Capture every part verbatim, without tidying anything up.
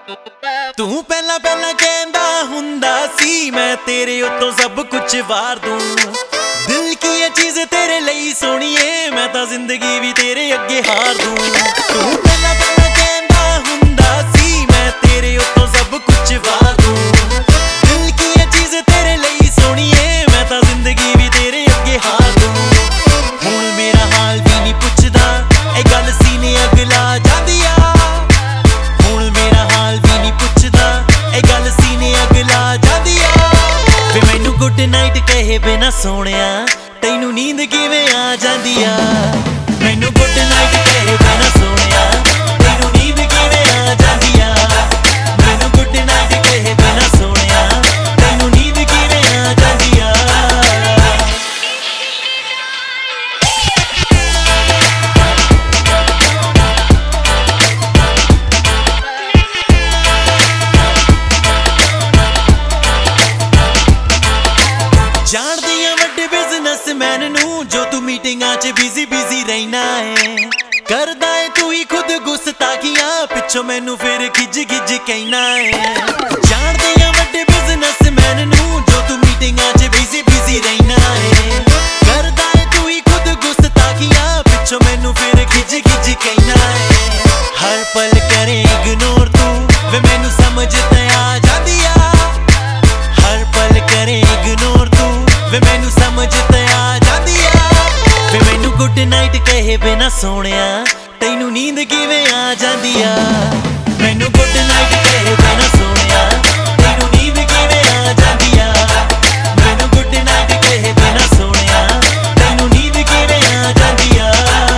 तू पहला पहला कहंदा हुंदा सी मैं तेरे उत्तों सब कुछ वार दूं। दिल की ये चीज तेरे लिए सोहणीए मैं तां जिंदगी भी तेरे अगे हार दूं। तू पहला पहला कहंदा हुंदा सी मैं तेरे उत्तों सब कुछ वार दूं। दिल की ये चीज तेरे लिए सोहणीए मैं तां जिंदगी भी तेरे अगे हार दूं। हुण मेरा हाल भी नहीं पुछदा ए गल सीने अग ला जांदी आ। गुड नाइट कहे बिना सोनिया तैनू नींद किवें आ जांदी आ। मैनू गुड नाइट कहे बिना सोनिया तैनू नींद किवें आ जांदी आ। मैनू गुड नाइट कहे बिना सोनिया तैनू नींद किवें आ जांदी आ। जानदी आ वड्डे बिजनेसमैन नू जो तू मीटिंगां च बिजी बिजी रहना है। करदा है तू ही खुद गुस्ताखियां पिछों मैनू फिर खिज खिज कहना है। जानदी आ वड्डे बिजनेसमैन नू जो तू मीटिंगां च बिजी बिजी रहना है। करदा है तू ही खुद गुस्ताखियां पिछों मैनू फिर खिज खिज कहना है। हर पल करे इग्नोर तू वे मैनू समझ ते आ जांदी आ। हर पल करे इग्नोर वे मैनू समझ ते आ जांदी आ। वे मैनू गुड नाइट कहे बिना सोनिया तैनू नींद किवें आ जांदी आ। मैनू गुड नाइट कहे बिना सोनिया तैनू नींद किवें आ जांदी आ। मैनू गुड नाइट कहे बिना सोनिया तैनू नींद किवें आ जांदी आ।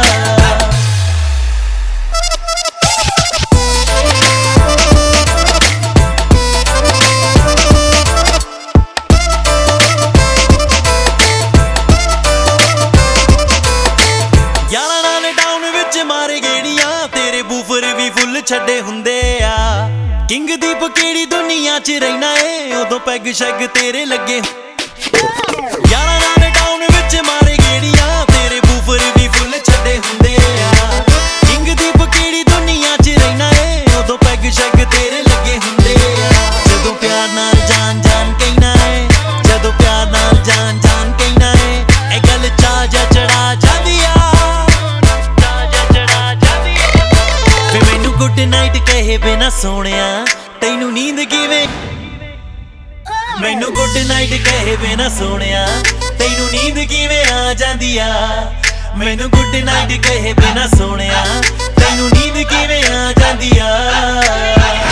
मारे गेड़ियां तेरे बूफर भी फुल छड़े हुंदे आ। किंग दीप केड़ी दुनिया च रहना है उदों पैग शैग तेरे लगे। यारा नाल टाउन विच मारे गेड़ियां तेरे बूफर भी फुल छड़े हुंदे आ। किंग दीप केड़ी दुनिया च रहना है उदों पैग शैग तेरे लगे हुंदे आ। जदों प्यार नाल जान जान कहना है जदों प्यार नाल जान जान कहना है ए गल चा जा चढ़ा जांदी आ। गुड नाइट कहे बिना सोनिया तैनू नींद किवें। मैनू गुड नाइट कहे बिना सोनिया तैनू नींद किवें आ जांदी आ। मैनू गुड नाइट कहे बिना सोनिया तैनू नींद किवें आ जांदी आ।